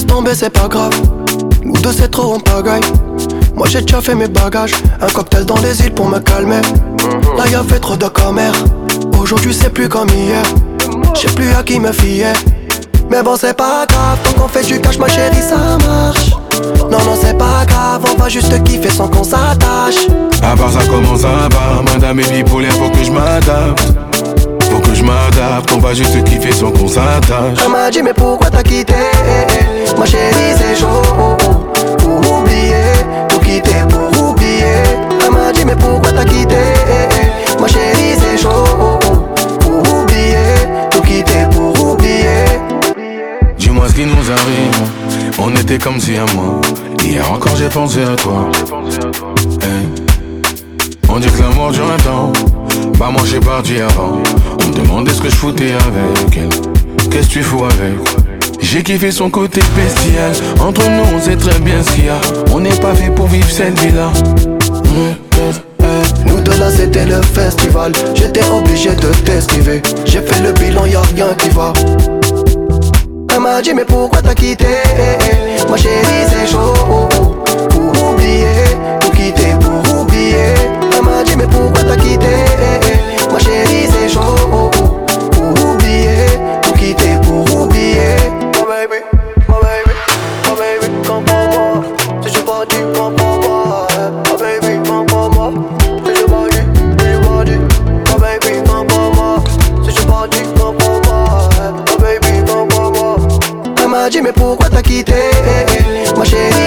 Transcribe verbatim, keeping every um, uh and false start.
tomber c'est pas grave. Nous deux c'est trop en pagaille. Moi j'ai déjà fait mes bagages. Un cocktail dans les îles pour me calmer. Là y'a fait trop de commères. Aujourd'hui c'est plus comme hier. J'sais plus à qui me fier. Mais bon c'est pas grave. Tant qu'on fait du cash ma chérie ça marche. Non non c'est pas grave. On va juste kiffer sans qu'on s'attache. À part ça commence à part. Madame est bipolaire faut que je m'adapte. Faut que je m'adapte. On va juste kiffer sans qu'on s'attache. Elle m'a dit mais pourquoi t'as quitté? Ma chérie c'est chaud. Pour oublier. Tout quitter pour oublier. Elle m'a dit mais pourquoi t'as quitté? Ma chérie c'est chaud. Pour oublier. Tout quitter pour oublier. Dis-moi ce qui nous arrive. On était comme si à moi. Hier encore j'ai pensé à toi. Hey. On dit que l'amour dure un temps. Bah moi j'ai parti avant. On me demandait ce que je foutais avec elle. Qu'est-ce que tu fous avec? J'ai kiffé son côté bestial. Entre nous on sait très bien ce qu'il y a. On n'est pas fait pour vivre cette vie-là. Nous deux là c'était le festival. J'étais obligé de t'esquiver. J'ai fait le bilan, y'a rien qui va. Elle m'a dit mais pourquoi t'as quitté? Ma chérie c'est chaud. Pour oublier. Tout quitter pour oublier. Elle m'a dit mais pourquoi t'as quitté? Ma chérie c'est chaud. Pour oublier. Tout quitter pour oublier. My baby, my baby, my baby, come pour moi. Si je pas dit, come pour moi. My baby, come pour moi. Si je pas dit, si je pas dit. My baby, come pour moi. Si je pas dit, come pour moi. My baby, come pour moi. Elle m'a dit mais pourquoi t'as quitté? Ma chérie